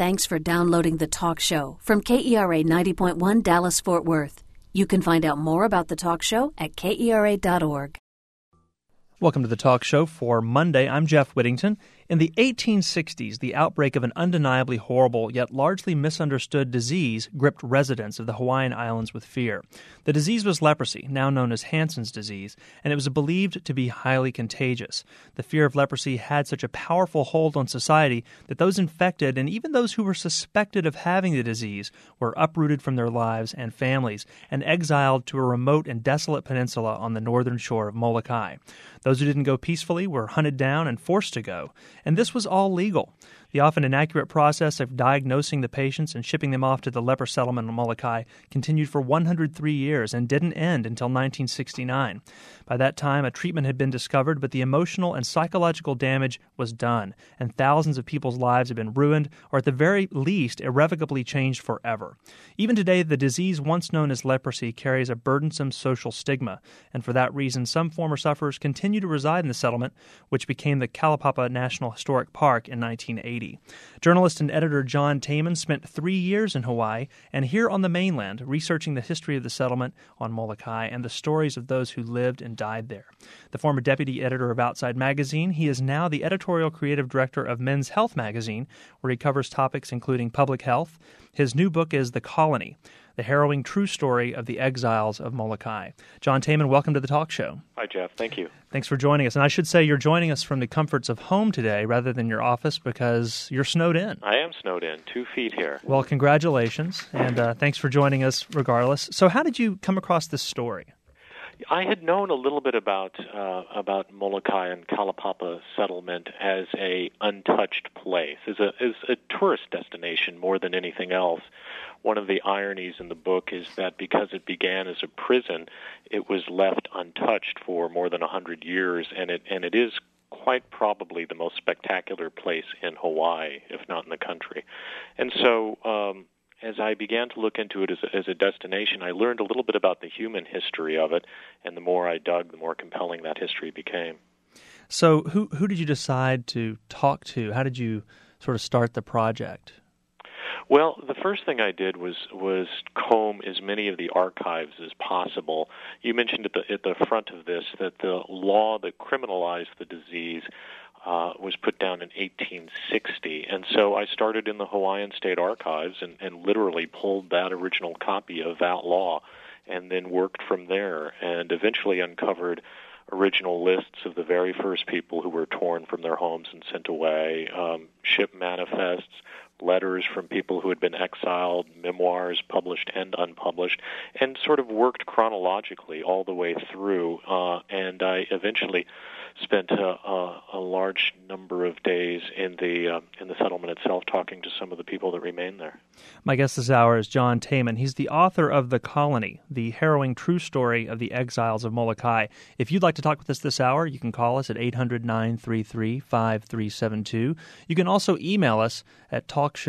Thanks for downloading The Talk Show from KERA 90.1 Dallas-Fort Worth. You can find out more about The Talk Show at KERA.org. Welcome to The Talk Show for Monday. I'm Jeff Whittington. In the 1860s, the outbreak of an undeniably horrible yet largely misunderstood disease gripped residents of the Hawaiian Islands with fear. The disease was leprosy, now known as Hansen's disease, and it was believed to be highly contagious. The fear of leprosy had such a powerful hold on society that those infected and even those who were suspected of having the disease were uprooted from their lives and families and exiled to a remote and desolate peninsula on the northern shore of Molokai. Those who didn't go peacefully were hunted down and forced to go, and this was all legal. The often inaccurate process of diagnosing the patients and shipping them off to the leper settlement on Molokai continued for 103 years and didn't end until 1969. By that time, a treatment had been discovered, but the emotional and psychological damage was done, and thousands of people's lives had been ruined, or at the very least, irrevocably changed forever. Even today, the disease once known as leprosy carries a burdensome social stigma, and for that reason, some former sufferers continue to reside in the settlement, which became the Kalaupapa National Historic Park in 1980. Journalist and editor John Tayman spent 3 years in Hawaii and here on the mainland researching the history of the settlement on Molokai and the stories of those who lived and died there. The former deputy editor of Outside Magazine, he is now the editorial creative director of Men's Health Magazine, where he covers topics including public health. His new book is The Colony, the harrowing true story of the exiles of Molokai. John Tayman, welcome to the Talk Show. Hi, Jeff. Thank you. Thanks for joining us. And I should say you're joining us from the comforts of home today rather than your office because you're snowed in. I am snowed in, 2 feet here. Well, congratulations, and thanks for joining us regardless. So how did you come across this story? I had known a little bit about Molokai and Kalaupapa settlement as a untouched place, as a tourist destination more than anything else. One of the ironies in the book is that because it began as a prison, it was left untouched for more than 100 years, and it is quite probably the most spectacular place in Hawaii, if not in the country. And so as I began to look into it as a destination, I learned a little bit about the human history of it, and the more I dug, the more compelling that history became. So who did you decide to talk to? How did you sort of start the project? Well, the first thing I did was comb as many of the archives as possible. You mentioned at the front of this that the law that criminalized the disease was put down in 1860. And so I started in the Hawaiian State Archives and literally pulled that original copy of that law and then worked from there and eventually uncovered original lists of the very first people who were torn from their homes and sent away, ship manifests, letters from people who had been exiled, memoirs published and unpublished, and sort of worked chronologically all the way through. And I eventually spent a large number of days in the settlement itself talking to some of the people that remain there. My guest this hour is John Tayman. He's the author of The Colony, the harrowing true story of the exiles of Molokai. If you'd like to talk with us this hour, you can call us at 800-933-5372. You can also email us at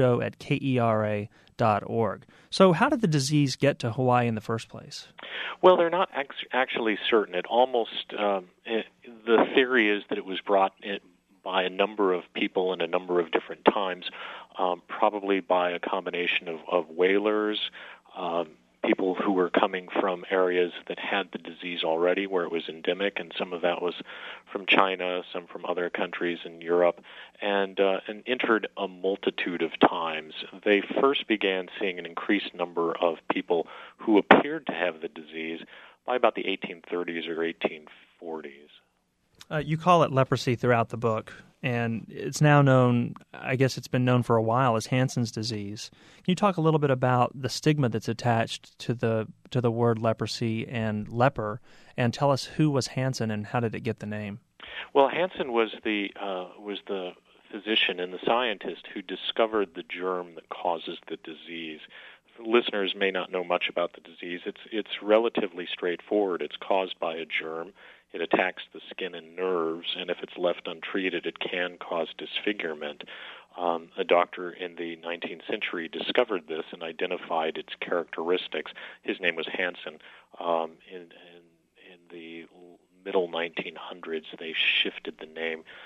talkshow@kera.org. So how did the disease get to Hawaii in the first place? Well, they're not actually certain. It almost the theory is that it was brought in by a number of people in a number of different times, probably by a combination of whalers, people who were coming from areas that had the disease already, where it was endemic, and some of that was from China, some from other countries in Europe, and entered a multitude of times. They first began seeing an increased number of people who appeared to have the disease by about the 1830s or 1840s. You call it leprosy throughout the book, and it's now known, I guess it's been known for a while, as Hansen's disease. Can you talk a little bit about the stigma that's attached to the word leprosy and leper, and tell us who was Hansen and how did it get the name? Well, Hansen was the physician and the scientist who discovered the germ that causes the disease. Listeners may not know much about the disease. It's relatively straightforward. It's caused by a germ. It attacks the skin and nerves, and if it's left untreated, it can cause disfigurement. A doctor in the 19th century discovered this and identified its characteristics. His name was Hansen. In the middle 1900s, they shifted the name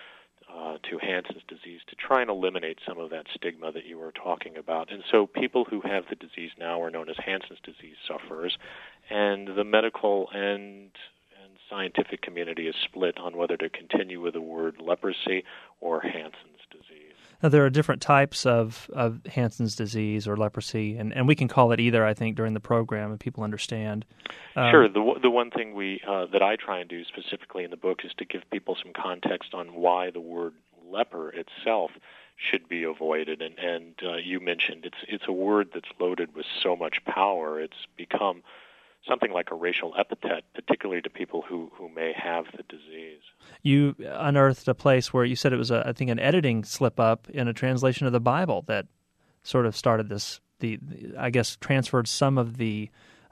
to Hansen's disease to try and eliminate some of that stigma that you were talking about. And so people who have the disease now are known as Hansen's disease sufferers, and the medical and scientific community is split on whether to continue with the word leprosy or Hansen's disease. Now, there are different types of Hansen's disease or leprosy, and we can call it either, I think, during the program, and people understand. Sure. The one thing that I try and do specifically in the book is to give people some context on why the word leper itself should be avoided. And you mentioned it's a word that's loaded with so much power. It's become something like a racial epithet, particularly to people who may have the disease. You unearthed a place where you said it was, I think, an editing slip-up in a translation of the Bible that sort of started this, I guess, transferred some of the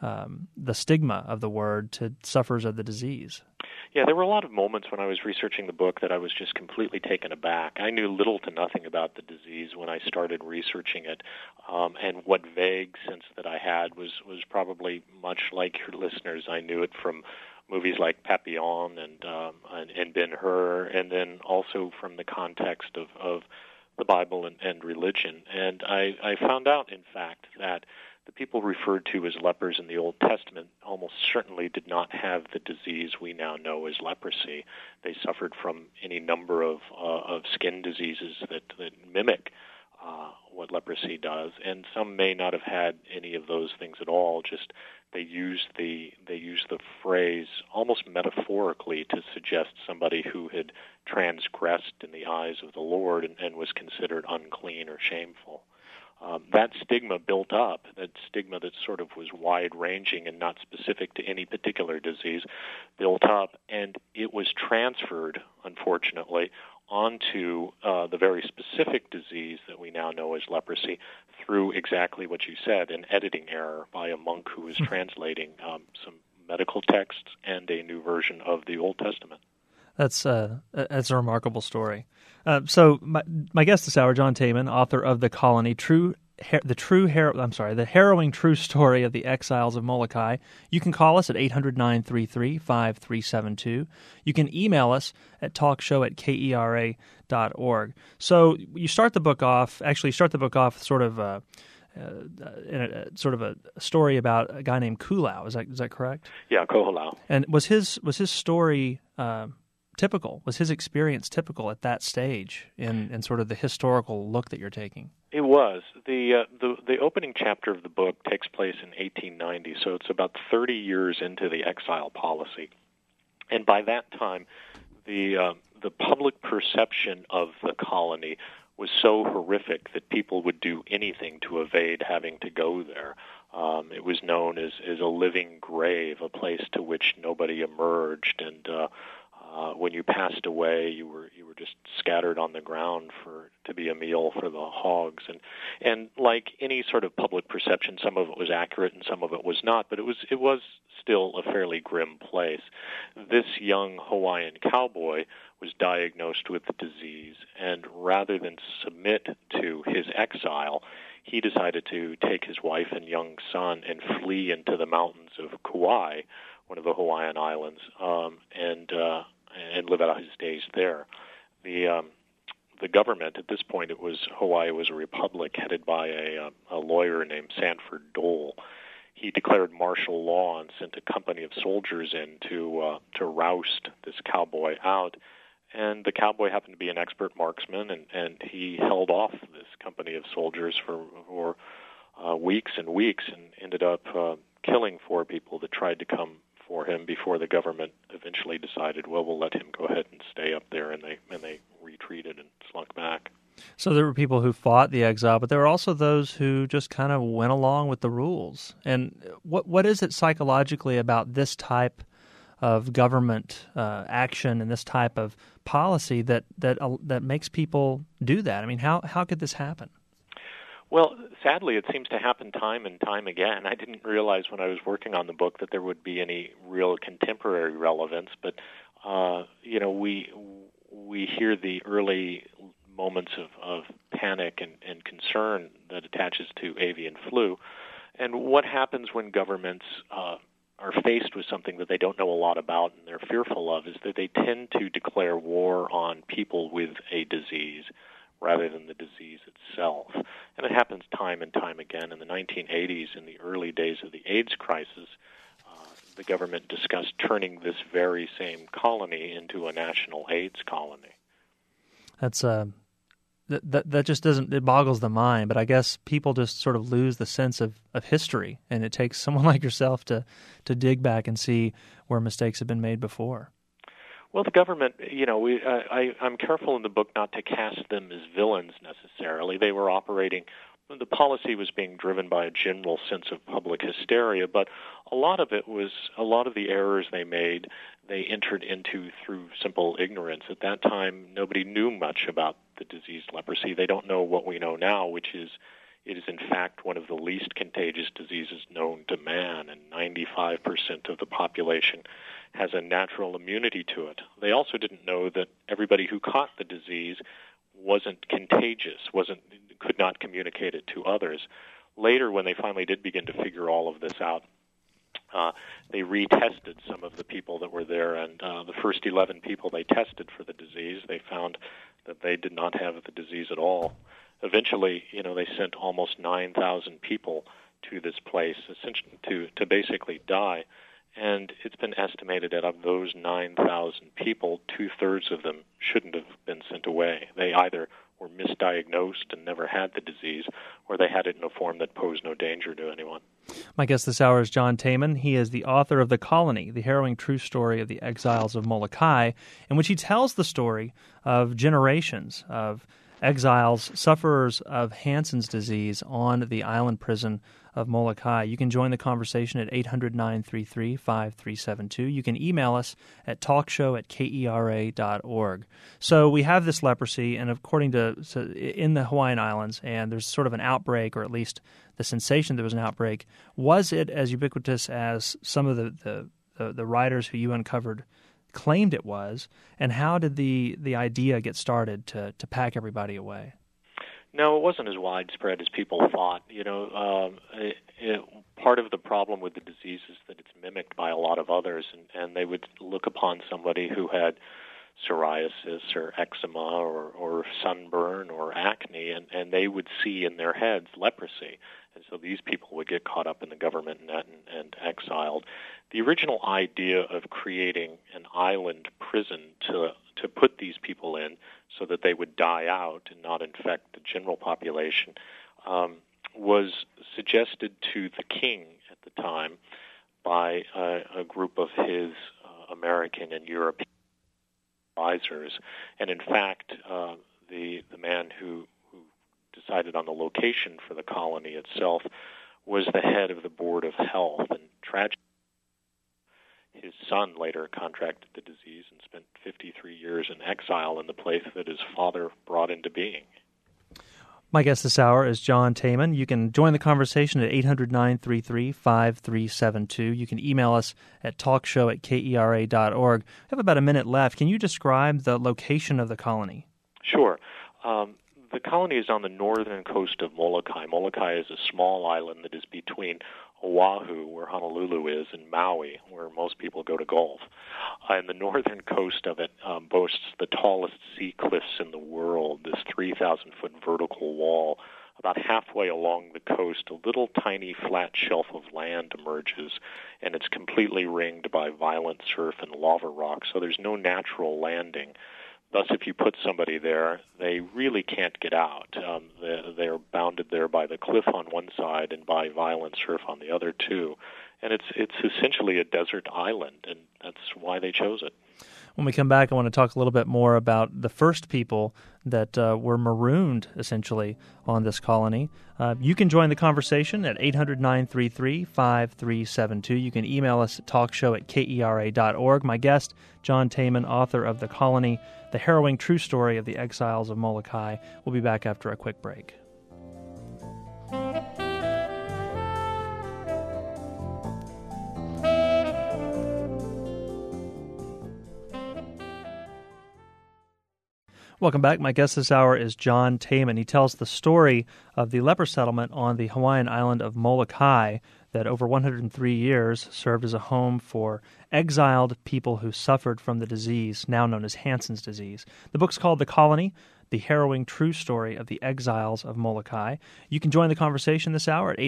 stigma of the word to sufferers of the disease. Yeah, there were a lot of moments when I was researching the book that I was just completely taken aback. I knew little to nothing about the disease when I started researching it, and what vague sense that I had was probably much like your listeners. I knew it from movies like Papillon and Ben-Hur, and then also from the context of the Bible and religion. And I found out, in fact, that the people referred to as lepers in the Old Testament almost certainly did not have the disease we now know as leprosy. They suffered from any number of skin diseases that mimic what leprosy does, and some may not have had any of those things at all. Just they used the phrase almost metaphorically to suggest somebody who had transgressed in the eyes of the Lord and was considered unclean or shameful. That stigma built up, that stigma that sort of was wide-ranging and not specific to any particular disease, built up, and it was transferred, unfortunately, onto the very specific disease that we now know as leprosy through exactly what you said, an editing error by a monk who was translating some medical texts and a new version of the Old Testament. That's a remarkable story. So my guest this hour, John Tayman, author of The Colony, the harrowing true story of the exiles of Molokai. You can call us at 800-933-5372. You can email us at talkshow@kera.org. So you start the book off sort of in a story about a guy named Kulau. Is that correct? Yeah, Koholau. And was his story typical? Was his experience typical at that stage in sort of the historical look that you're taking? It was. The opening chapter of the book takes place in 1890, so it's about 30 years into the exile policy. And by that time, the public perception of the colony was so horrific that people would do anything to evade having to go there. It was known as a living grave, a place to which nobody emerged, and when you passed away, you were just scattered on the ground to be a meal for the hogs. And like any sort of public perception, some of it was accurate and some of it was not, but it was still a fairly grim place. This young Hawaiian cowboy was diagnosed with the disease, and rather than submit to his exile, he decided to take his wife and young son and flee into the mountains of Kauai, one of the Hawaiian islands, and live out his days there. The government, at this point, Hawaii was a republic headed by a lawyer named Sanford Dole. He declared martial law and sent a company of soldiers in to roust this cowboy out. And the cowboy happened to be an expert marksman, and he held off this company of soldiers for weeks and weeks, and ended up killing 4 people that tried to come for him before the government eventually decided, well, we'll let him go ahead and stay up there, and they retreated and slunk back. So there were people who fought the exile, but there were also those who just kind of went along with the rules. And what is it psychologically about this type of government action and this type of policy that makes people do that? I mean, how could this happen? Well, sadly, it seems to happen time and time again. I didn't realize when I was working on the book that there would be any real contemporary relevance, but we hear the early moments of panic and concern that attaches to avian flu. And what happens when governments are are faced with something that they don't know a lot about and they're fearful of is that they tend to declare war on people with a disease rather than the disease itself. And it happens time and time again. In the 1980s, in the early days of the AIDS crisis, the government discussed turning this very same colony into a national AIDS colony. That's that just doesn't, it boggles the mind, but I guess people just sort of lose the sense of history, and it takes someone like yourself to dig back and see where mistakes have been made before. Well, the government, I'm careful in the book not to cast them as villains necessarily. They were operating, the policy was being driven by a general sense of public hysteria, but a lot of the errors they made, they entered into through simple ignorance. At that time, nobody knew much about the disease leprosy. They don't know what we know now, which is it is in fact one of the least contagious diseases known to man, and 95% of the population has a natural immunity to it. They also didn't know that everybody who caught the disease wasn't contagious, could not communicate it to others. Later, when they finally did begin to figure all of this out, they retested some of the people that were there, and the first 11 people they tested for the disease, they found that they did not have the disease at all. Eventually, they sent almost 9,000 people to this place, essentially to basically die. And it's been estimated that of those 9,000 people, 2/3 of them shouldn't have been sent away. They either were misdiagnosed and never had the disease, or they had it in a form that posed no danger to anyone. My guest this hour is John Tayman. He is the author of The Colony, the harrowing true story of the exiles of Molokai, in which he tells the story of generations of exiles, sufferers of Hansen's disease on the island prison of Molokai. You can join the conversation at 800-933-5372. You can email us at talkshow@kera.org. So we have this leprosy, and according to in the Hawaiian Islands, and there's sort of an outbreak, or at least the sensation there was an outbreak. Was it as ubiquitous as some of the writers who you uncovered claimed it was, and how did the idea get started to pack everybody away? No, it wasn't as widespread as people thought. Part of the problem with the disease is that it's mimicked by a lot of others, and they would look upon somebody who had psoriasis or eczema or sunburn or acne, and they would see in their heads leprosy. And so these people would get caught up in the government net and exiled. The original idea of creating an island prison to put these people in so that they would die out and not infect the general population was suggested to the king at the time by a group of his American and European advisors. And in fact, the man who decided on the location for the colony itself was the head of the Board of Health. And tragically, his son later contracted the disease and spent 53 years in exile in the place that his father brought into being. My guest this hour is John Tayman. You can join the conversation at 800-933-5372. You can email us at talkshow@kera.org. We have about a minute left. Can you describe the location of the colony? Sure. The colony is on the northern coast of Molokai. Molokai is a small island that is between Oahu, where Honolulu is, and Maui, where most people go to golf. And the northern coast of it boasts the tallest sea cliffs in the world, this 3,000-foot vertical wall. About halfway along the coast, a little tiny flat shelf of land emerges, and it's completely ringed by violent surf and lava rock, so there's no natural landing. Thus, if you put somebody there, they really can't get out. They're bounded there by the cliff on one side and by violent surf on the other, too. And it's essentially a desert island, and that's why they chose it. When we come back, I want to talk a little bit more about the first people that were marooned, essentially, on this colony. You can join the conversation at 800-933-5372. You can email us at talkshow@kera.org. My guest, John Tayman, author of The Colony, the harrowing true story of the exiles of Molokai. We'll be back after a quick break. Welcome back. My guest this hour is John Tayman. He tells the story of the leper settlement on the Hawaiian island of Molokai that over 103 years served as a home for exiled people who suffered from the disease, now known as Hansen's disease. The book's called The Colony, the harrowing true story of the exiles of Molokai. You can join the conversation this hour at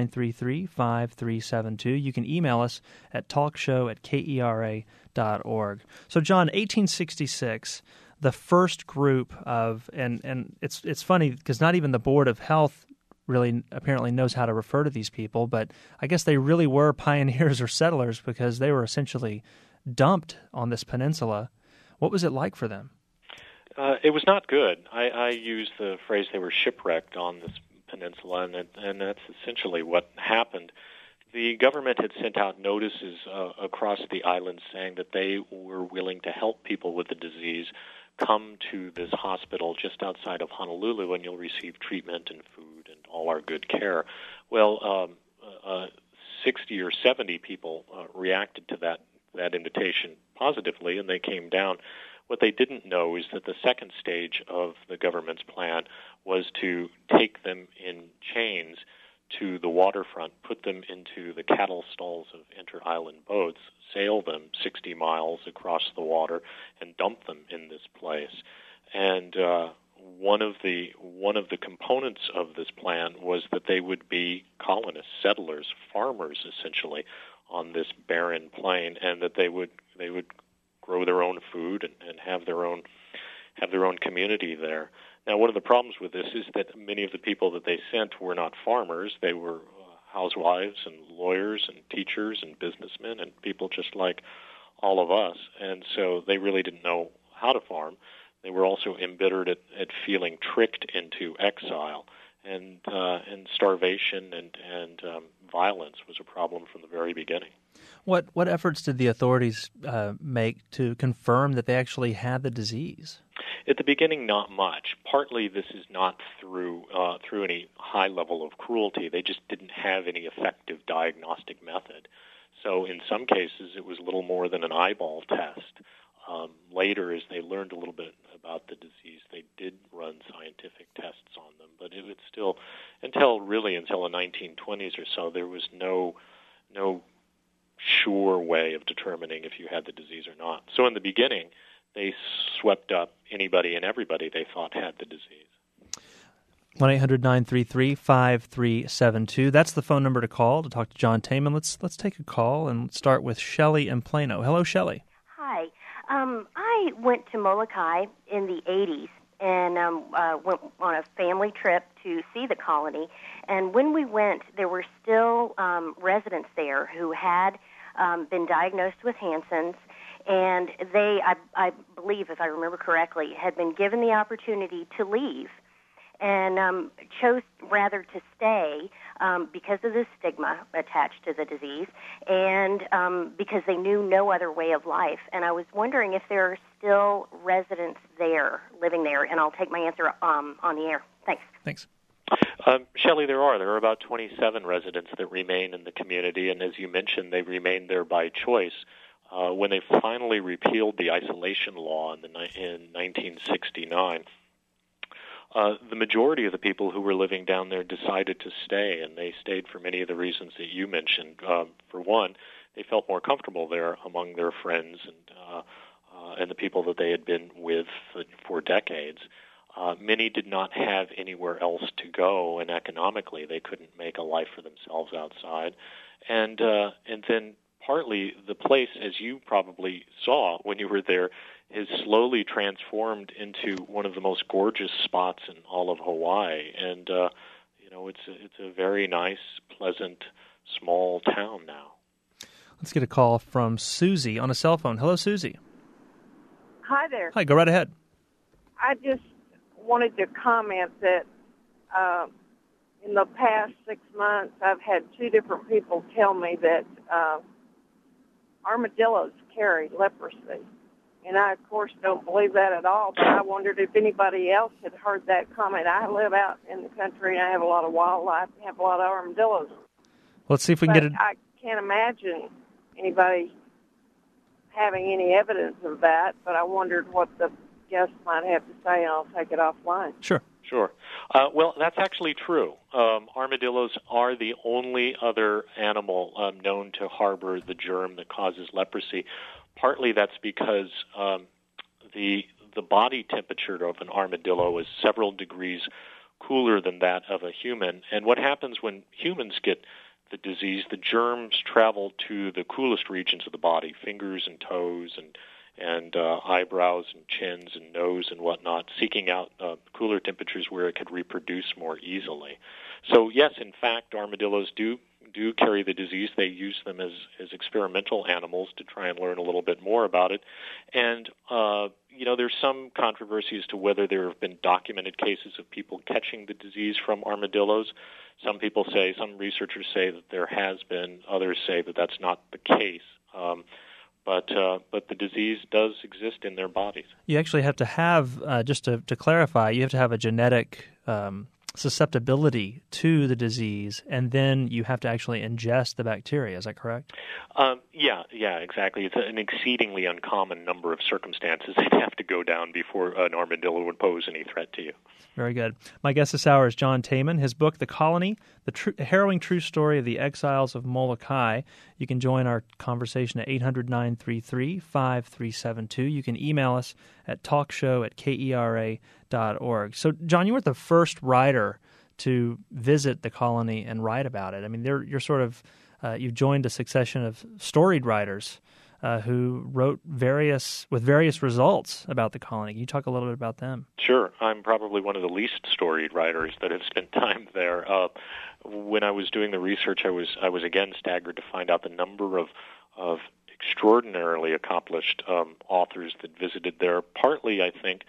800-933-5372. You can email us at talkshow@kera.org. So, John, 1866, the first group of, and it's funny because not even the Board of Health really apparently knows how to refer to these people, but I guess they really were pioneers or settlers because they were essentially dumped on this peninsula. What was it like for them? It was not good. I use the phrase they were shipwrecked on this peninsula, and that's essentially what happened. The government had sent out notices across the island saying that they were willing to help people with the disease come to this hospital just outside of Honolulu and you'll receive treatment and food and all our good care. Well, 60 or 70 people reacted to that invitation positively, and they came down. What they didn't know is that the second stage of the government's plan was to take them in chains to the waterfront, put them into the cattle stalls of inter-island boats, sail them 60 miles across the water, and dump them in this place. And one of the components of this plan was that they would be colonists, settlers, farmers, essentially, on this barren plain, and that they would grow their own food and have their own community there. Now, one of the problems with this is that many of the people that they sent were not farmers. They were housewives and lawyers and teachers and businessmen and people just like all of us. And so they really didn't know how to farm. They were also embittered at feeling tricked into exile. And starvation and violence was a problem from the very beginning. What efforts did the authorities make to confirm that they actually had the disease? At the beginning, not much. Partly this is not through any high level of cruelty. They just didn't have any effective diagnostic method. So in some cases, it was little more than an eyeball test. Later, as they learned a little bit about the disease, they did run scientific tests on them. But it was still, until the 1920s or so, there was no sure way of determining if you had the disease or not. So in the beginning, they swept up anybody and everybody they thought had the disease. 1-800-933-5372. That's the phone number to call to talk to John Tayman. Let's take a call and start with Shelley in Plano. Hello, Shelley. Hi. I went to Molokai in the 80s and went on a family trip to see the colony. And when we went, there were still residents there who had been diagnosed with Hansen's, and they, I believe, if I remember correctly, had been given the opportunity to leave and chose rather to stay because of the stigma attached to the disease and because they knew no other way of life. And I was wondering if there are still residents there, living there, and I'll take my answer on the air. Thanks. Shelley, there are about 27 residents that remain in the community, and as you mentioned, they remained there by choice. When they finally repealed the isolation law in 1969, the majority of the people who were living down there decided to stay, and they stayed for many of the reasons that you mentioned. For one, they felt more comfortable there among their friends and the people that they had been with for decades. Many did not have anywhere else to go, and economically they couldn't make a life for themselves outside. And then partly the place, as you probably saw when you were there, is slowly transformed into one of the most gorgeous spots in all of Hawaii. And it's a very nice, pleasant, small town now. Let's get a call from Susie on a cell phone. Hello, Susie. Hi there. Hi, go right ahead. I just wanted to comment that in the past 6 months, I've had two different people tell me that armadillos carry leprosy. And I, of course, don't believe that at all, but I wondered if anybody else had heard that comment. I live out in the country, and I have a lot of wildlife, and have a lot of armadillos. Let's see if we can get it. I can't imagine anybody having any evidence of that, but I wondered what the guest might have to say, and I'll take it offline. Sure. Sure. Well, that's actually true. Armadillos are the only other animal known to harbor the germ that causes leprosy. Partly that's because the body temperature of an armadillo is several degrees cooler than that of a human. And what happens when humans get the disease, the germs travel to the coolest regions of the body, fingers and toes and eyebrows and chins and nose and whatnot, seeking out cooler temperatures where it could reproduce more easily. So yes, in fact, armadillos do carry the disease. They use them as experimental animals to try and learn a little bit more about it. And there's some controversy as to whether there have been documented cases of people catching the disease from armadillos. Some researchers say that there has been. Others say that that's not the case. But the disease does exist in their bodies. You actually have to have, just to clarify, you have to have a genetic susceptibility to the disease, and then you have to actually ingest the bacteria. Is that correct? Yeah, exactly. It's an exceedingly uncommon number of circumstances that have to go down before an armadillo would pose any threat to you. Very good. My guest this hour is John Tayman. His book, The Colony, the harrowing true story of the exiles of Molokai. You can join our conversation at 800-933-5372. You can email us at talkshow@kera.org. So, John, you weren't the first writer to visit the colony and write about it. I mean, you're sort of you've joined a succession of storied writers who wrote various results about the colony. Can you talk a little bit about them? Sure. I'm probably one of the least storied writers that have spent time there. When I was doing the research, I was again staggered to find out the number of extraordinarily accomplished authors that visited there. Partly, I think,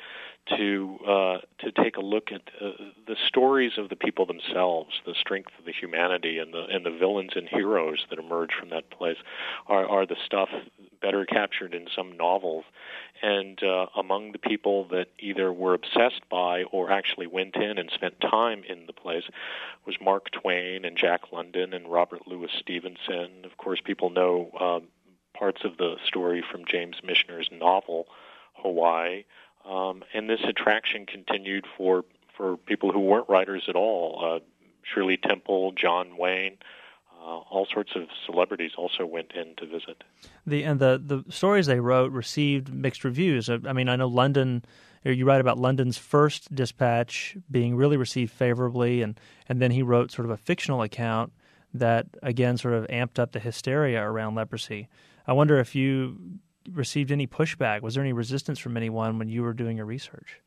to take a look at the stories of the people themselves, the strength of the humanity, and the villains and heroes that emerge from that place are the stuff better captured in some novels. And among the people that either were obsessed by or actually went in and spent time in the place was Mark Twain and Jack London and Robert Louis Stevenson. Of course, people know parts of the story from James Michener's novel, Hawaii. And this attraction continued for people who weren't writers at all. Shirley Temple, John Wayne, all sorts of celebrities also went in to visit. The stories they wrote received mixed reviews. I mean, I know London. You write about London's first dispatch being really received favorably, and then he wrote sort of a fictional account that again sort of amped up the hysteria around leprosy. I wonder if you received any pushback. Was there any resistance from anyone when you were doing your research?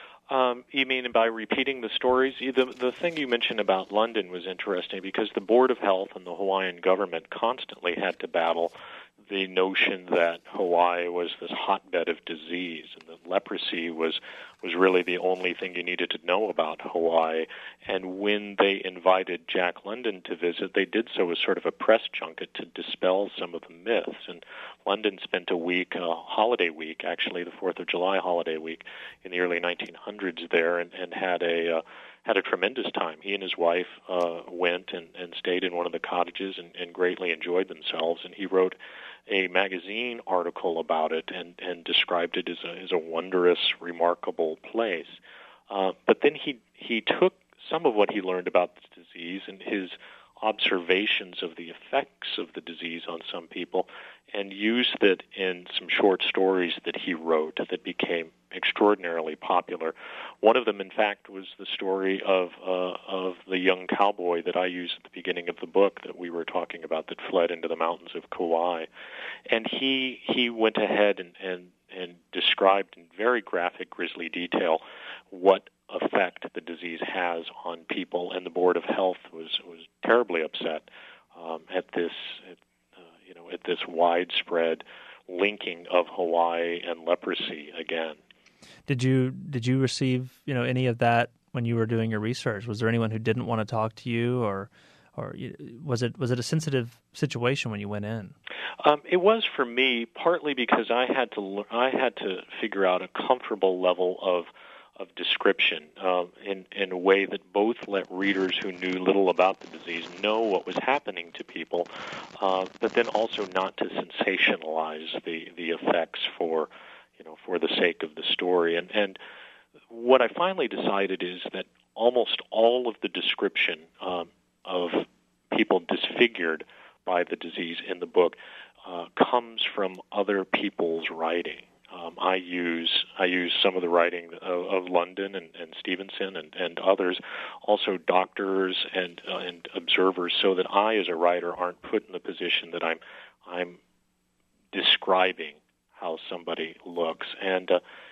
You mean by repeating the stories? The thing you mentioned about London was interesting because the Board of Health and the Hawaiian government constantly had to battle the notion that Hawaii was this hotbed of disease and that leprosy was really the only thing you needed to know about Hawaii. And when they invited Jack London to visit, they did so as sort of a press junket to dispel some of the myths. And London spent a week, a holiday week, actually, the 4th of July holiday week in the early 1900s there and had a tremendous time. He and his wife went and stayed in one of the cottages and greatly enjoyed themselves. And he wrote a magazine article about it and described it as a wondrous, remarkable place. But then he took some of what he learned about the disease and his observations of the effects of the disease on some people and used it in some short stories that he wrote that became extraordinarily popular. One of them, in fact, was the story of the young cowboy that I used at the beginning of the book that we were talking about that fled into the mountains of Kauai. And he went ahead and described in very graphic, grisly detail what effect the disease has on people, and the Board of Health was terribly upset at this widespread linking of Hawaii and leprosy again. Did you receive any of that when you were doing your research? Was there anyone who didn't want to talk to you, or was it a sensitive situation when you went in? It was for me, partly because I had to figure out a comfortable level of description in a way that both let readers who knew little about the disease know what was happening to people, but then also not to sensationalize the effects for for the sake of the story. And what I finally decided is that almost all of the description of people disfigured by the disease in the book comes from other people's writing. I use some of the writing of London and Stevenson and others, also doctors and observers, so that I, as a writer, aren't put in the position that I'm describing how somebody looks, and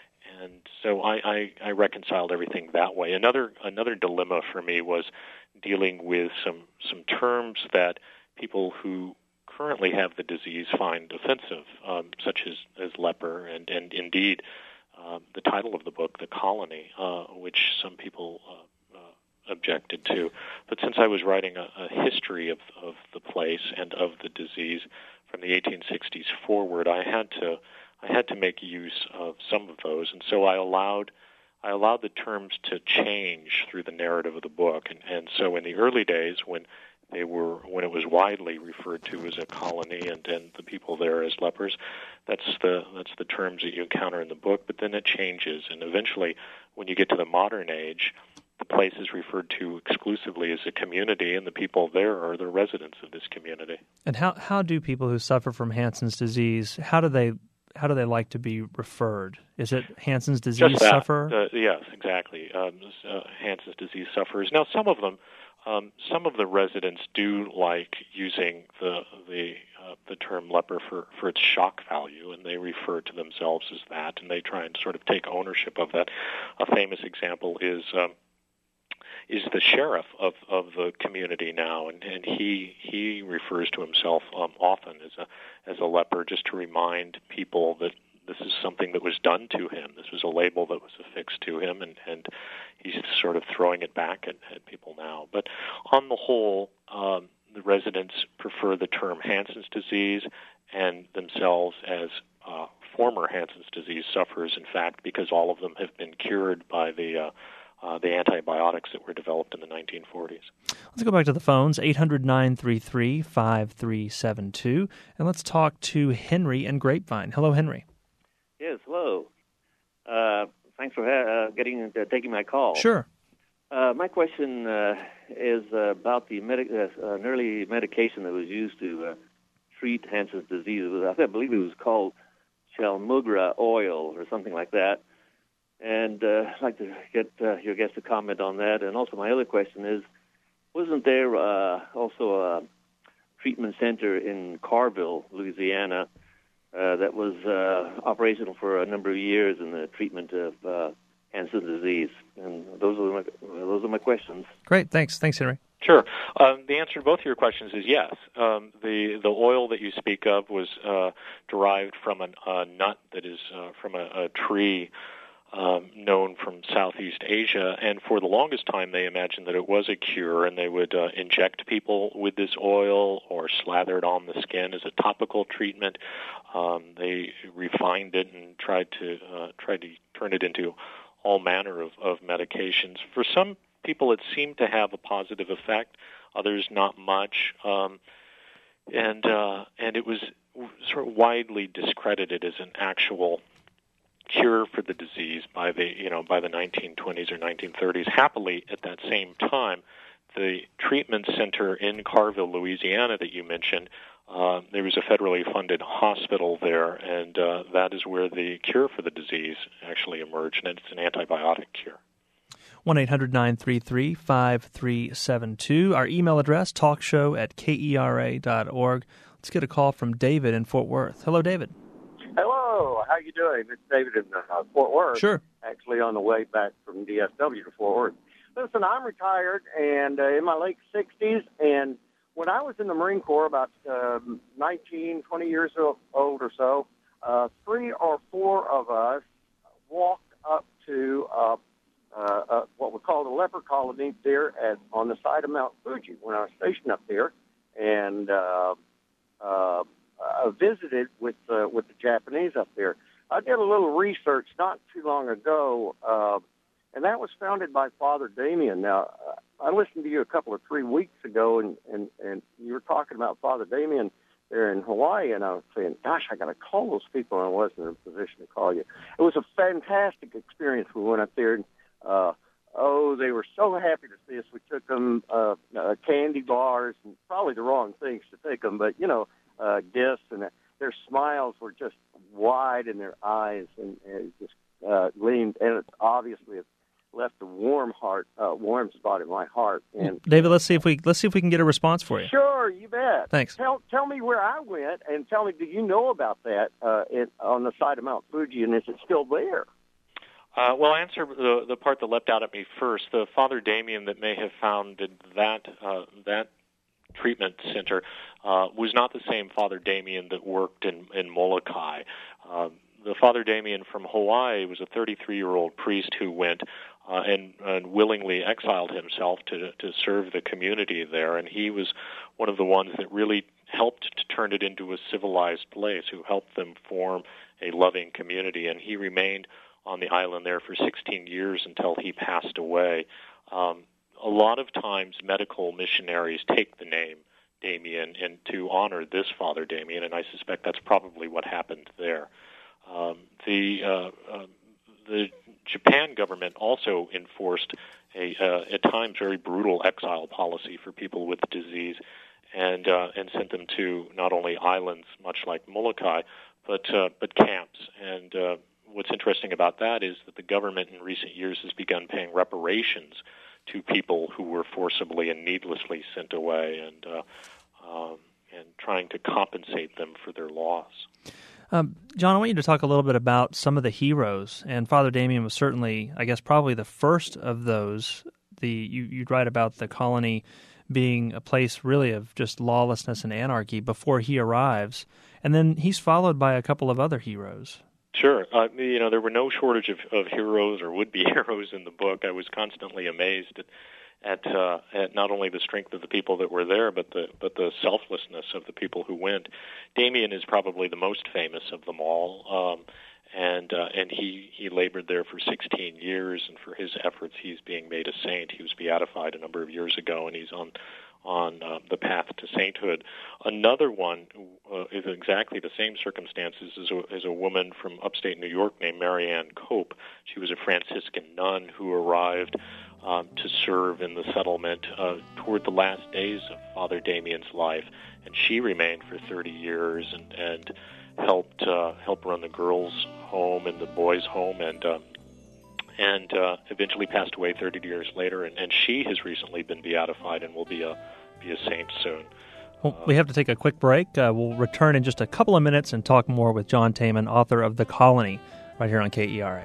so I reconciled everything that way. Another dilemma for me was dealing with some terms that people who currently have the disease find offensive, such as leper, and indeed the title of the book, The Colony, which some people objected to. But since I was writing a history of the place and of the disease from the 1860s forward, I had to make use of some of those, and so I allowed the terms to change through the narrative of the book, and so in the early days when it was widely referred to as a colony and the people there as lepers, that's the terms that you encounter in the book. But then it changes, and eventually, when you get to the modern age, the place is referred to exclusively as a community, and the people there are the residents of this community. And how do people who suffer from Hansen's disease, how do they like to be referred? Is it Hansen's disease sufferer? Yes, exactly. Hansen's disease sufferers. Now, some of the residents do like using the term leper for its shock value, and they refer to themselves as that, and they try and sort of take ownership of that. A famous example is the sheriff of the community now, and he refers to himself often as a leper, just to remind people that this is something that was done to him. This was a label that was affixed to him, and he's sort of throwing it back at people now. But on the whole, the residents prefer the term Hansen's disease and themselves as former Hansen's disease sufferers, in fact, because all of them have been cured by the antibiotics that were developed in the 1940s. Let's go back to the phones, 800-933-5372, and let's talk to Henry in Grapevine. Hello, Henry. Yes, hello. Thanks for taking my call. Sure. My question is about the an early medication that was used to treat Hansen's disease. I believe it was called Chalmugra oil or something like that. And I'd like to get your guest to comment on that. And also my other question is, wasn't there also a treatment center in Carville, Louisiana, that was operational for a number of years in the treatment of Hansen's disease? And those are my questions. Great, thanks, Henry. Sure. The answer to both of your questions is yes. The oil that you speak of was derived from a nut that is from a tree known from Southeast Asia, and for the longest time they imagined that it was a cure, and they would inject people with this oil or slather it on the skin as a topical treatment. They refined it and tried to turn it into all manner of medications. For some people, it seemed to have a positive effect; others, not much. And it was sort of widely discredited as an actual cure for the disease by the 1920s or 1930s. Happily, at that same time, the treatment center in Carville, Louisiana, that you mentioned, there was a federally funded hospital there, and that is where the cure for the disease actually emerged, and it's an antibiotic cure. 1-800-933-5372. Our email address, talkshow@kera.org. Let's get a call from David in Fort Worth. Hello, David. Hello, how you doing? It's David in Fort Worth. Sure. Actually on the way back from DFW to Fort Worth. Listen, I'm retired and in my late 60s, and when I was in the Marine Corps about 19, 20 years old or so, 3 or 4 of us walked up to what we call the leper colony there on the side of Mount Fuji when I was stationed up there, and visited with the Japanese up there. I did a little research not too long ago, and that was founded by Father Damien. Now, I listened to you a couple or 3 weeks ago, and you were talking about Father Damien there in Hawaii, and I was saying, gosh, I got to call those people, and I wasn't in a position to call you. It was a fantastic experience. We went up there, and they were so happy to see us. We took them candy bars, and probably the wrong things to take them, but, gifts, and their smiles were just wide in their eyes, and just gleamed, and it obviously left a warm spot in my heart. And David, let's see if we can get a response for you. Sure, you bet. Thanks. Tell me where I went, and tell me, do you know about that on the side of Mount Fuji, and is it still there? Well, I'll answer the part that leapt out at me first. The Father Damien that may have founded that treatment center was not the same Father Damien that worked in Molokai. The Father Damien from Hawaii was a 33-year-old priest who went and willingly exiled himself to serve the community there, and he was one of the ones that really helped to turn it into a civilized place, who helped them form a loving community, and he remained on the island there for 16 years until he passed away. A lot of times medical missionaries take the name Damien and to honor this Father Damien, and I suspect that's probably what happened there. The Japan government also enforced a at times very brutal exile policy for people with disease, and sent them to not only islands much like Molokai, but camps. And what's interesting about that is that the government in recent years has begun paying reparations to people who were forcibly and needlessly sent away, and trying to compensate them for their loss. John, I want you to talk a little bit about some of the heroes, and Father Damien was certainly, I guess, probably the first of those. You'd write about the colony being a place really of just lawlessness and anarchy before he arrives, and then he's followed by a couple of other heroes. Sure. There were no shortage of heroes or would-be heroes in the book. I was constantly amazed at not only the strength of the people that were there, but the selflessness of the people who went. Damien is probably the most famous of them all, and he labored there for 16 years, and for his efforts, he's being made a saint. He was beatified a number of years ago, and he's on the path to sainthood. Another one is exactly the same circumstances as a woman from upstate New York named Marianne Cope. She was a Franciscan nun who arrived to serve in the settlement toward the last days of Father Damien's life, and she remained for 30 years and helped run the girls' home and the boys' home, and eventually passed away 30 years later. And she has recently been beatified and will be a saint soon. Well, we have to take a quick break. We'll return in just a couple of minutes and talk more with John Taiman, author of The Colony, right here on KERA.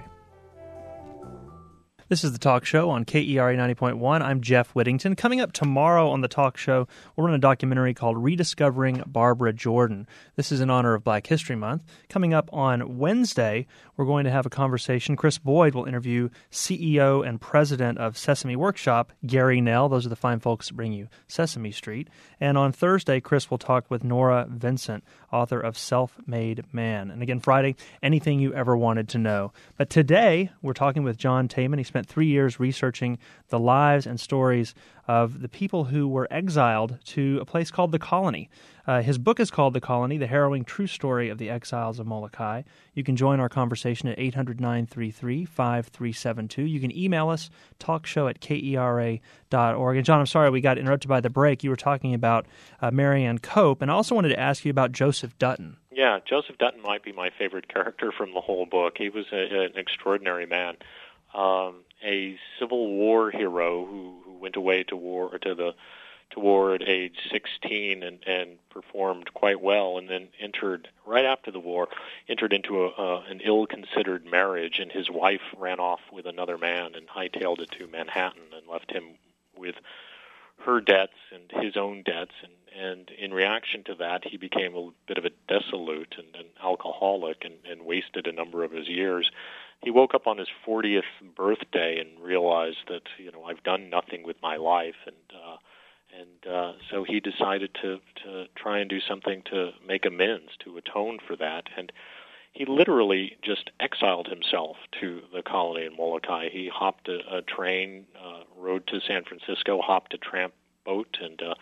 This is The Talk Show on KERA 90.1. I'm Jeff Whittington. Coming up tomorrow on The Talk Show, we'll run a documentary called Rediscovering Barbara Jordan. This is in honor of Black History Month. Coming up on Wednesday, we're going to have a conversation. Chris Boyd will interview CEO and president of Sesame Workshop, Gary Nell. Those are the fine folks that bring you Sesame Street. And on Thursday, Chris will talk with Nora Vincent, author of Self-Made Man. And again, Friday, anything you ever wanted to know. But today, we're talking with John Taiman. He spent 3 years researching the lives and stories of the people who were exiled to a place called The Colony. His book is called The Colony, The Harrowing True Story of the Exiles of Molokai. You can join our conversation at 800-933-5372. You can email us, talkshow@kera.org. And John, I'm sorry we got interrupted by the break. You were talking about Marianne Cope, and I also wanted to ask you about Joseph Dutton. Yeah, Joseph Dutton might be my favorite character from the whole book. He was an extraordinary man. A Civil War hero who went away to war at age 16 and performed quite well, and then entered right after the war into an ill-considered marriage, and his wife ran off with another man and hightailed it to Manhattan and left him with her debts and his own debts, and in reaction to that, he became a bit of a dissolute and an alcoholic and wasted a number of his years. He woke up on his 40th birthday and realized that, I've done nothing with my life, and so he decided to try and do something to make amends, to atone for that, and he literally just exiled himself to the colony in Molokai. He hopped a train, rode to San Francisco, hopped a tramp boat, and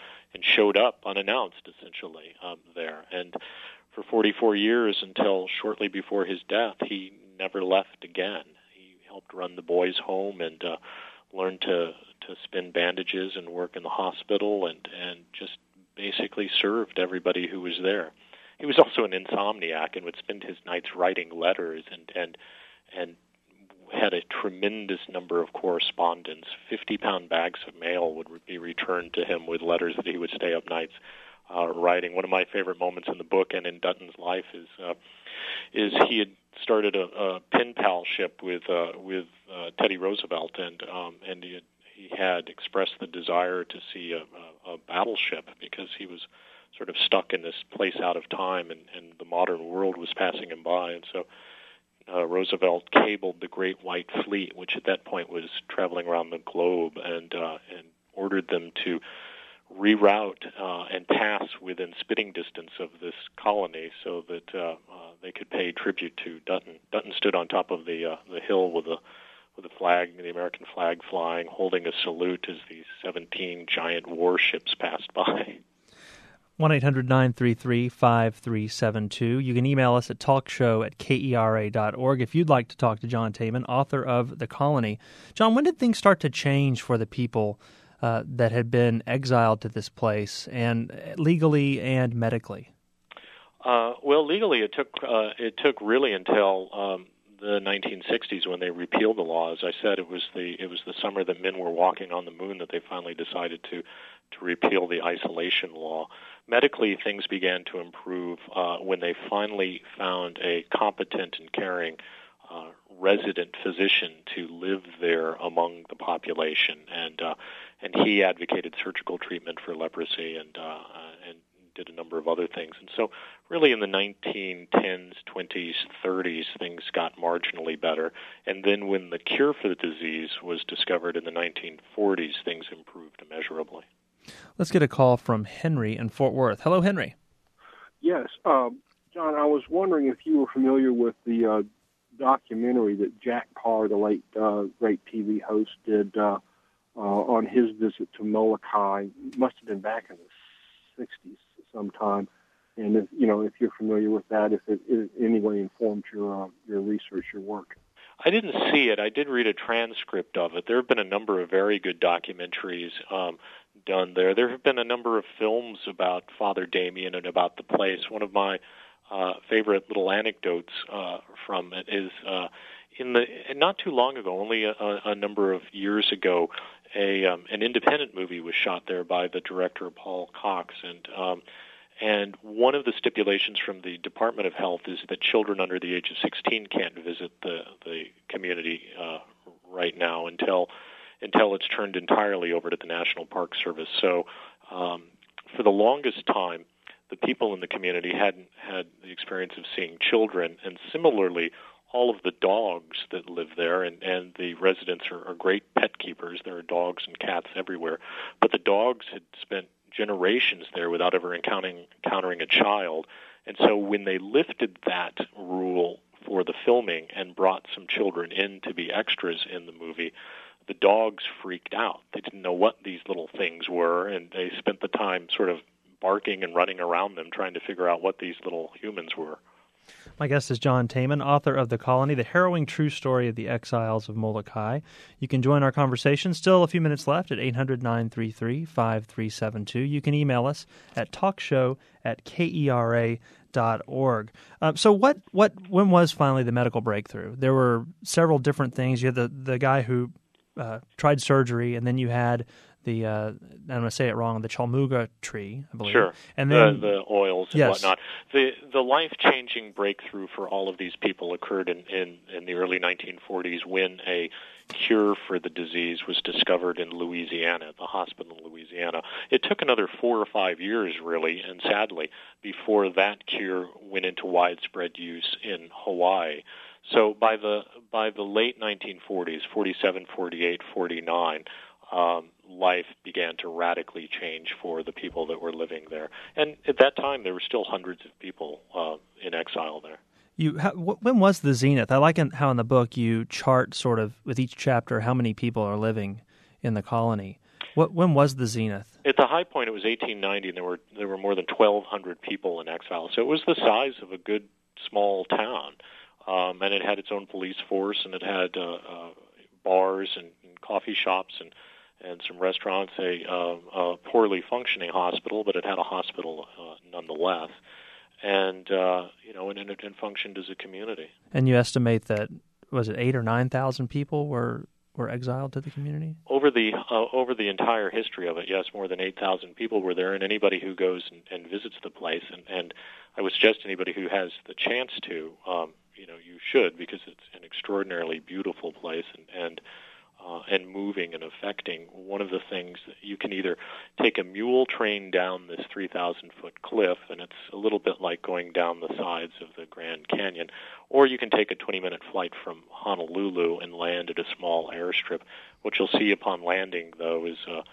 showed up unannounced, essentially, there. And for 44 years, until shortly before his death, he never left again. He helped run the boys' home and learned to spin bandages and work in the hospital, and just basically served everybody who was there. He was also an insomniac and would spend his nights writing letters and had a tremendous number of correspondence. 50-pound bags of mail would be returned to him with letters that he would stay up nights writing. One of my favorite moments in the book and in Dutton's life is he had started a pen palship with Teddy Roosevelt, and he had expressed the desire to see a battleship because he was sort of stuck in this place out of time, and the modern world was passing him by. And so Roosevelt cabled the Great White Fleet, which at that point was traveling around the globe, and ordered them to reroute and pass within spitting distance of this colony so that they could pay tribute to Dutton. Dutton stood on top of the hill with the flag, the American flag flying, holding a salute as these 17 giant warships passed by. 1-800-933-5372. You can email us at talkshow@kera.org if you'd like to talk to John Taiman, author of The Colony. John, when did things start to change for the people that had been exiled to this place, and legally and medically? Well, legally, it took really until the 1960s when they repealed the law. As I said, it was the summer that men were walking on the moon that they finally decided to repeal the isolation law. Medically, things began to improve when they finally found a competent and caring resident physician to live there among the population, and he advocated surgical treatment for leprosy and did a number of other things. And so really in the 1910s, 20s, 30s, things got marginally better. And then when the cure for the disease was discovered in the 1940s, things improved immeasurably. Let's get a call from Henry in Fort Worth. Hello, Henry. Yes. John, I was wondering if you were familiar with the documentary that Jack Paar, the late great TV host, did on his visit to Molokai. It must have been back in the 60s sometime. And if you're familiar with that, if it in any way informed your research, your work. I didn't see it. I did read a transcript of it. There have been a number of very good documentaries done there. There have been a number of films about Father Damien and about the place. One of my favorite little anecdotes from it is not too long ago, only a number of years ago, an independent movie was shot there by the director Paul Cox, and one of the stipulations from the Department of Health is that children under the age of 16 can't visit the community right now until it's turned entirely over to the National Park Service. So for the longest time, the people in the community hadn't had the experience of seeing children, and similarly, all of the dogs that live there, and the residents are great pet keepers. There are dogs and cats everywhere. But the dogs had spent generations there without ever encountering a child. And so when they lifted that rule for the filming and brought some children in to be extras in the movie, the dogs freaked out. They didn't know what these little things were, and they spent the time sort of barking and running around them trying to figure out what these little humans were. My guest is John Taiman, author of The Colony, the harrowing true story of the exiles of Molokai. You can join our conversation. Still a few minutes left at 800-933-5372. You can email us at talkshow@kera.org. So when was finally the medical breakthrough? There were several different things. You had the guy who tried surgery, and then you had the I'm going to say it wrong, the chalmuga tree, I believe. Sure, and then the oils and yes. whatnot. The life-changing breakthrough for all of these people occurred in the early 1940s when a cure for the disease was discovered in Louisiana, at the hospital in Louisiana. It took another 4 or 5 years, really, and sadly, before that cure went into widespread use in Hawaii. So by the late 1940s, 47, 48, 49, life began to radically change for the people that were living there. And at that time, there were still hundreds of people in exile there. When was the zenith? I like how in the book you chart sort of with each chapter how many people are living in the colony. When was the zenith? At the high point, it was 1890, and there were more than 1,200 people in exile. So it was the size of a good small town, and it had its own police force, and it had bars and coffee shops and some restaurants. A poorly functioning hospital, but it had a hospital nonetheless, and it functioned as a community. And you estimate that, was it 8,000 or 9,000 people were exiled to the community? Over the entire history of it, yes, more than 8,000 people were there, and anybody who goes and visits the place, and I would suggest anybody who has the chance to, you should, because it's an extraordinarily beautiful place and moving and affecting. One of the things that you can either take a mule train down this 3,000-foot cliff, and it's a little bit like going down the sides of the Grand Canyon, or you can take a 20-minute flight from Honolulu and land at a small airstrip. What you'll see upon landing, though, is a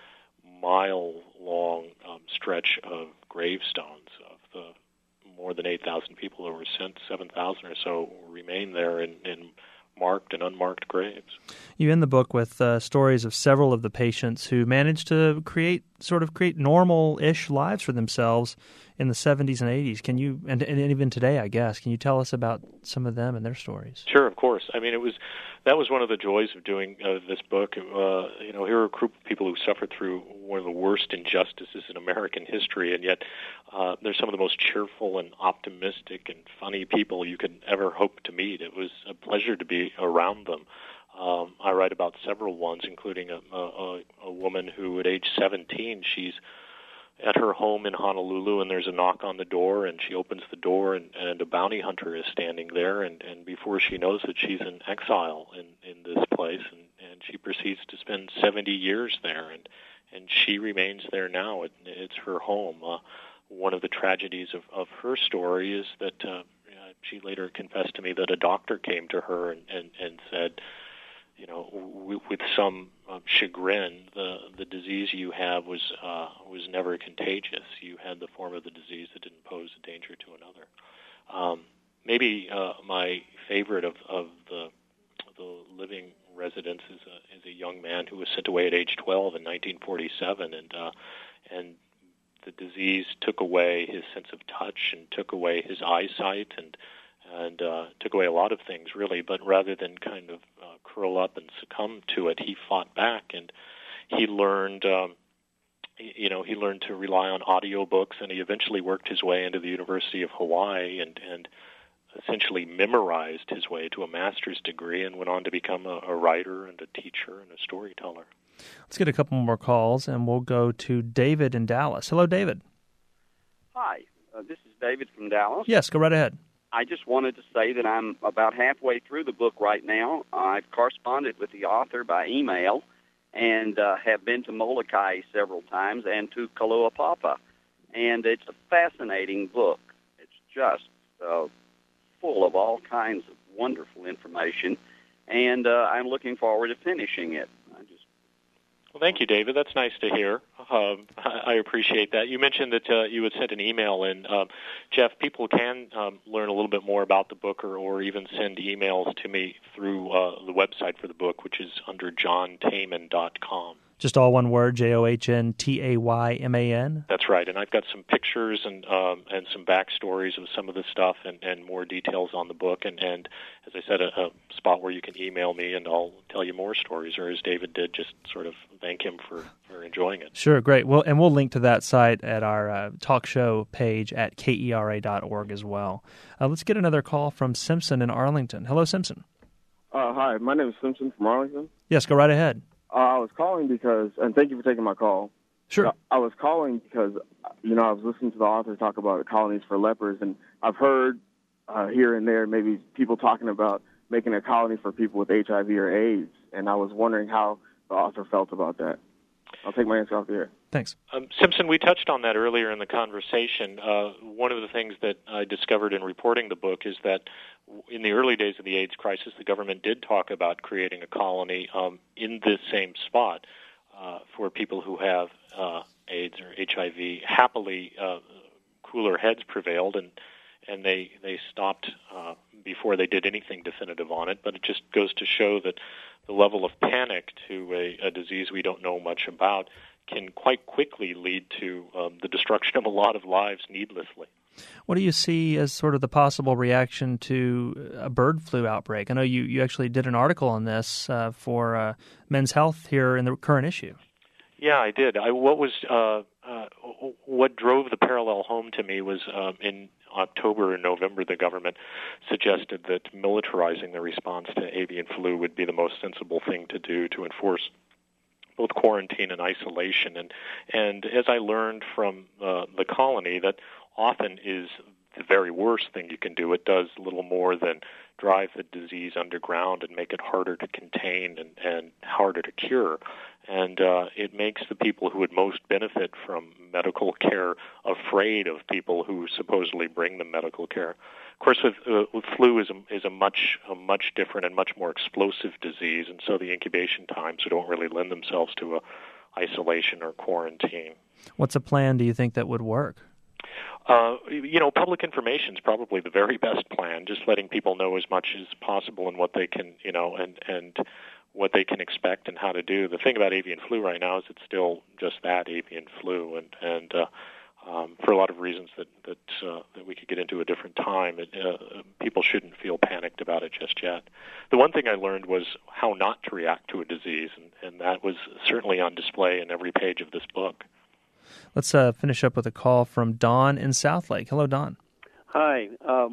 mile-long stretch of gravestones of the more than 8,000 people who were sent. 7,000 or so remain there in marked and unmarked graves. You end the book with stories of several of the patients who managed to create normal-ish lives for themselves in the 70s and 80s. Can you, and even today, I guess, can you tell us about some of them and their stories? Sure, of course. I mean, that was one of the joys of doing this book. Here are a group of people who suffered through one of the worst injustices in American history, and yet they're some of the most cheerful and optimistic and funny people you could ever hope to meet. It was a pleasure to be around them. I write about several ones, including a woman who, at age 17, she's at her home in Honolulu, and there's a knock on the door, and she opens the door, and a bounty hunter is standing there, and before she knows it, she's in exile in this place, and she proceeds to spend 70 years there, and she remains there now. It's her home. One of the tragedies of her story is that she later confessed to me that a doctor came to her and said, with some chagrin, the disease you have was never contagious. You had the form of the disease that didn't pose a danger to another. Maybe my favorite of the living residents is a young man who was sent away at age 12 in 1947, and the disease took away his sense of touch and took away his eyesight and took away a lot of things, really. But rather than kind of curl up and succumb to it, he fought back, and he learned, he learned to rely on audiobooks, and he eventually worked his way into the University of Hawaii and essentially memorized his way to a master's degree and went on to become a writer and a teacher and a storyteller. Let's get a couple more calls, and we'll go to David in Dallas. Hello, David. Hi, this is David from Dallas. Yes, go right ahead. I just wanted to say that I'm about halfway through the book right now. I've corresponded with the author by email and have been to Molokai several times and to Kaloapapa. And it's a fascinating book. It's just full of all kinds of wonderful information, and I'm looking forward to finishing it. Well, thank you, David. That's nice to hear. I appreciate that. You mentioned that you had sent an email in. Jeff, people can learn a little bit more about the book or even send emails to me through the website for the book, which is under johntayman.com. Just all one word, JOHNTAYMAN? That's right, and I've got some pictures and some backstories of some of the stuff and more details on the book, and as I said, a spot where you can email me and I'll tell you more stories, or as David did, just sort of thank him for enjoying it. Sure, great. Well, and we'll link to that site at our talk show page at KERA.org as well. Let's get another call from Simpson in Arlington. Hello, Simpson. Hi, my name is Simpson from Arlington. Yes, go right ahead. I was calling because, and thank you for taking my call. Sure. I was calling because, I was listening to the author talk about colonies for lepers, and I've heard here and there maybe people talking about making a colony for people with HIV or AIDS, and I was wondering how the author felt about that. I'll take my answer off the air. Thanks. Simpson, we touched on that earlier in the conversation. One of the things that I discovered in reporting the book is that in the early days of the AIDS crisis, the government did talk about creating a colony in this same spot for people who have AIDS or HIV. Happily, cooler heads prevailed, and and they stopped before they did anything definitive on it. But it just goes to show that the level of panic to a disease we don't know much about can quite quickly lead to the destruction of a lot of lives needlessly. What do you see as sort of the possible reaction to a bird flu outbreak? I know you actually did an article on this for Men's Health here in the current issue. Yeah, I did. What drove the parallel home to me was in October and November, the government suggested that militarizing the response to avian flu would be the most sensible thing to do to enforce both quarantine and isolation. And as I learned from the colony, that often is the very worst thing you can do. It does little more than drive the disease underground and make it harder to contain and harder to cure. And it makes the people who would most benefit from medical care afraid of people who supposedly bring them medical care. Of course, with flu is a much different and much more explosive disease, and so the incubation times don't really lend themselves to isolation or quarantine. What's a plan, do you think, that would work? Public information is probably the very best plan, just letting people know as much as possible and what they can, and what they can expect and how to do. The thing about avian flu right now is it's still just that, avian flu, and for a lot of reasons that we could get into a different time, people shouldn't feel panicked about it just yet. The one thing I learned was how not to react to a disease, and that was certainly on display in every page of this book. Let's finish up with a call from Don in Southlake. Hello, Don. Hi.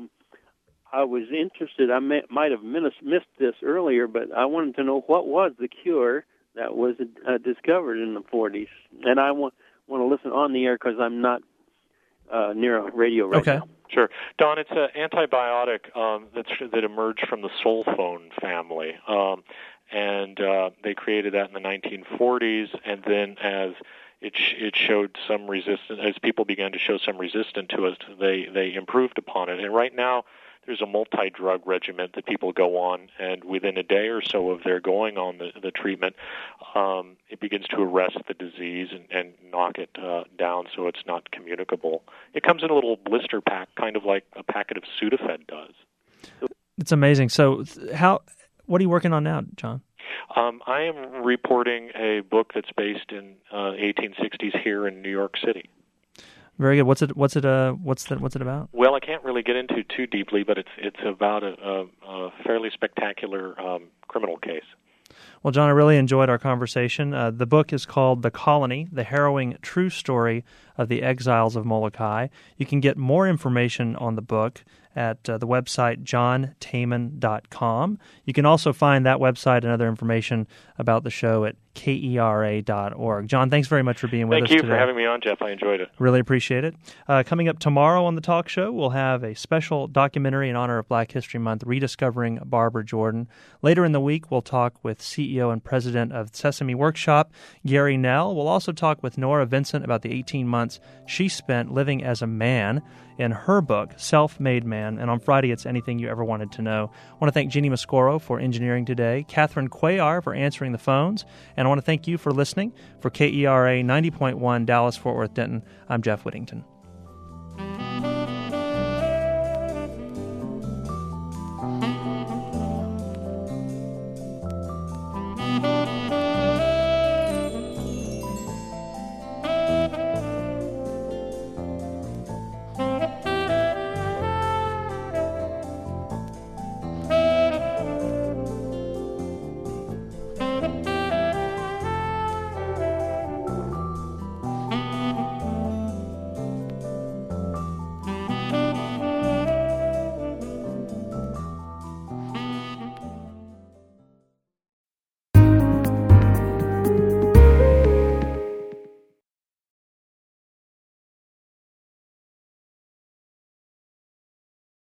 I was interested. I might have missed this earlier, but I wanted to know what was the cure that was discovered in the 40s. And I want to listen on the air because I'm not near a radio right now. Sure. Don, it's an antibiotic that emerged from the sulfone family. And they created that in the 1940s, and then as it showed some resistance, as people began to show some resistance to it, they improved upon it. And right now, there's a multi-drug regimen that people go on, and within a day or so of their going on the treatment, it begins to arrest the disease and knock it down so it's not communicable. It comes in a little blister pack, kind of like a packet of Sudafed does. It's amazing. So what are you working on now, John? I am reporting a book that's based in 1860s here in New York City. Very good. What's it about? Well, I can't really get into too deeply, but it's about a fairly spectacular criminal case. Well, John, I really enjoyed our conversation. The book is called The Colony, The Harrowing True Story of the Exiles of Molokai. You can get more information on the book at the website johntaman.com. You can also find that website and other information about the show at KERA.org. John, thanks very much for being with us today. Thank you for having me on, Jeff. I enjoyed it. Really appreciate it. Coming up tomorrow on the talk show, we'll have a special documentary in honor of Black History Month, Rediscovering Barbara Jordan. Later in the week, we'll talk with CEO and president of Sesame Workshop, Gary Nell. We'll also talk with Nora Vincent about the 18 months she spent living as a man in her book, Self-Made Man. And on Friday, it's Anything You Ever Wanted to Know. I want to thank Jeannie Mascoro for engineering today, Catherine Cuellar for answering the phones, and I want to thank you for listening. For KERA 90.1 Dallas-Fort Worth-Denton, I'm Jeff Whittington.